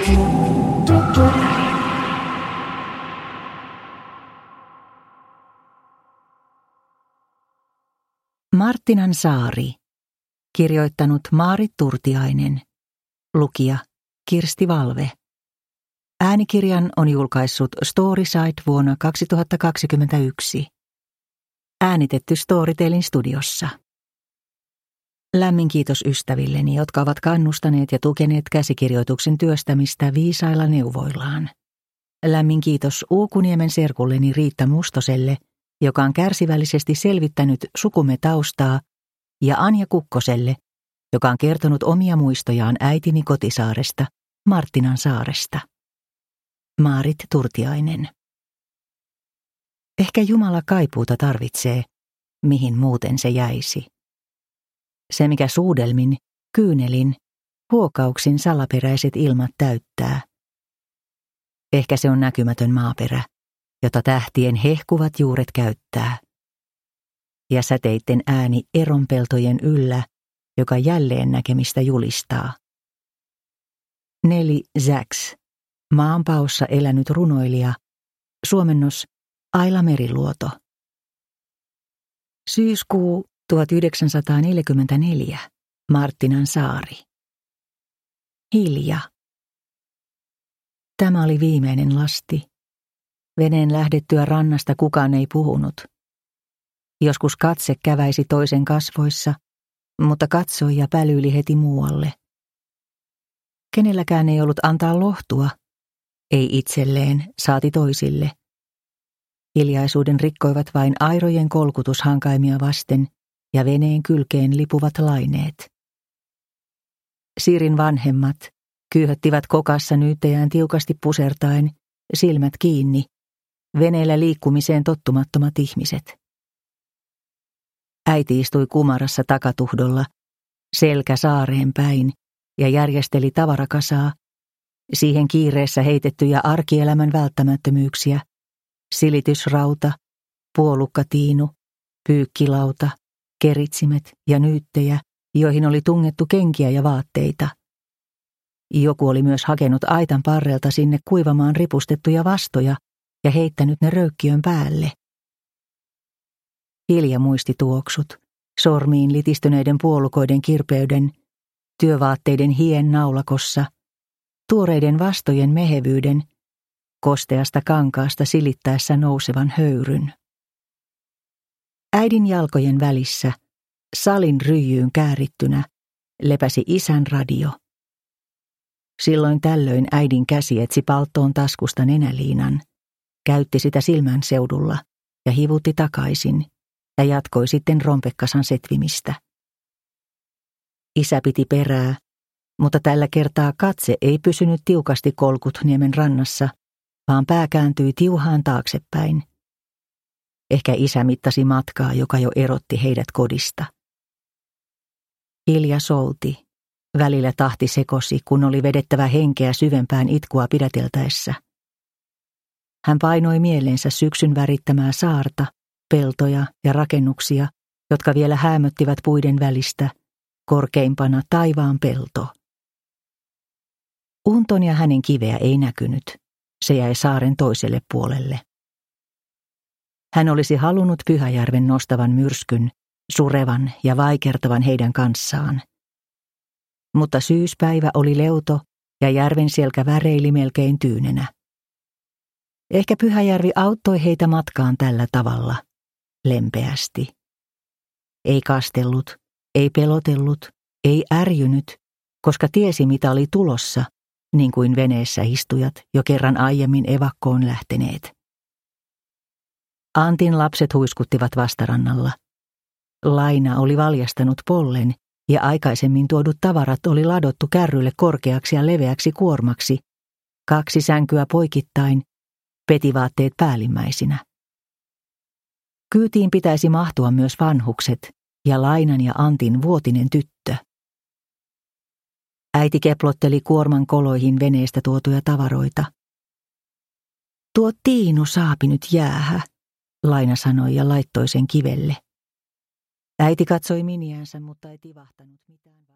Marttinan saari. Kirjoittanut Maarit Turtiainen. Lukija Kirsti Valve. Äänikirjan on julkaissut Storyside vuonna 2021. Äänitetty Storytelin studiossa. Lämmin kiitos ystävilleni, jotka ovat kannustaneet ja tukeneet käsikirjoituksen työstämistä viisailla neuvoillaan. Lämmin kiitos Uukuniemen serkulleni Riitta Mustoselle, joka on kärsivällisesti selvittänyt sukumme taustaa, ja Anja Kukkoselle, joka on kertonut omia muistojaan äitini kotisaaresta, Marttinan saaresta. Maarit Turtiainen. Ehkä Jumala kaipuuta tarvitsee, mihin muuten se jäisi. Se, mikä suudelmin, kyynelin, huokauksin salaperäiset ilmat täyttää. Ehkä se on näkymätön maaperä, jota tähtien hehkuvat juuret käyttää. Ja säteitten ääni eronpeltojen yllä, joka jälleen näkemistä julistaa. Neli Sachs, maanpaossa elänyt runoilija, suomennos Aila Meriluoto. Syyskuu 1944, Marttinan saari. Hilja. Tämä oli viimeinen lasti. Veneen lähdettyä rannasta kukaan ei puhunut. Joskus katse käväisi toisen kasvoissa, mutta katsoi ja pälyili heti muualle. Kenelläkään ei ollut antaa lohtua, ei itselleen, saati toisille. Hiljaisuuden rikkoivat vain airojen kolkutus hankaimia vasten ja veneen kylkeen lipuvat laineet. Siirin vanhemmat kyyhöttivät kokassa nyyttejään tiukasti pusertaen, silmät kiinni, veneellä liikkumiseen tottumattomat ihmiset. Äiti istui kumarassa takatuhdolla, selkä saareen päin, ja järjesteli tavarakasaa, siihen kiireessä heitettyjä arkielämän välttämättömyyksiä, silitysrauta, puolukkatiinu, pyykkilauta, keritsimet ja nyyttejä, joihin oli tungettu kenkiä ja vaatteita. Joku oli myös hakenut aitan parrelta sinne kuivamaan ripustettuja vastoja ja heittänyt ne röykkiön päälle. Hilja muisti tuoksut, sormiin litistyneiden puolukoiden kirpeyden, työvaatteiden hien naulakossa, tuoreiden vastojen mehevyyden, kosteasta kankaasta silittäessä nousevan höyryn. Äidin jalkojen välissä, salin ryijyyn käärittynä, lepäsi isän radio. Silloin tällöin äidin käsi etsi palttoon taskusta nenäliinan, käytti sitä silmän seudulla ja hivutti takaisin ja jatkoi sitten rompekasan setvimistä. Isä piti perää, mutta tällä kertaa katse ei pysynyt tiukasti Kolkutniemen rannassa, vaan pää kääntyi tiuhaan taaksepäin. Ehkä isä mittasi matkaa, joka jo erotti heidät kodista. Hilja souti. Välillä tahti sekosi, kun oli vedettävä henkeä syvempään itkua pidäteltäessä. Hän painoi mieleensä syksyn värittämää saarta, peltoja ja rakennuksia, jotka vielä häämöttivät puiden välistä, korkeimpana taivaan pelto. Unton ja hänen kiveä ei näkynyt. Se jäi saaren toiselle puolelle. Hän olisi halunnut Pyhäjärven nostavan myrskyn, surevan ja vaikertavan heidän kanssaan. Mutta syyspäivä oli leuto ja järven selkä väreili melkein tyynenä. Ehkä Pyhäjärvi auttoi heitä matkaan tällä tavalla, lempeästi. Ei kastellut, ei pelotellut, ei ärjynyt, koska tiesi mitä oli tulossa, niin kuin veneessä istujat jo kerran aiemmin evakkoon lähteneet. Antin lapset huiskuttivat vastarannalla. Laina oli valjastanut pollen ja aikaisemmin tuodut tavarat oli ladottu kärrylle korkeaksi ja leveäksi kuormaksi, 2 sänkyä poikittain, petivaatteet päällimmäisinä. Kyytiin pitäisi mahtua myös vanhukset ja Lainan ja Antin vuotinen tyttö. Äiti keplotteli kuorman koloihin veneestä tuotuja tavaroita. Tuo Tiinu saapi nyt jäähä, Laina sanoi ja laittoi sen kivelle. Äiti katsoi miniänsä, mutta ei tivahtanut mitään.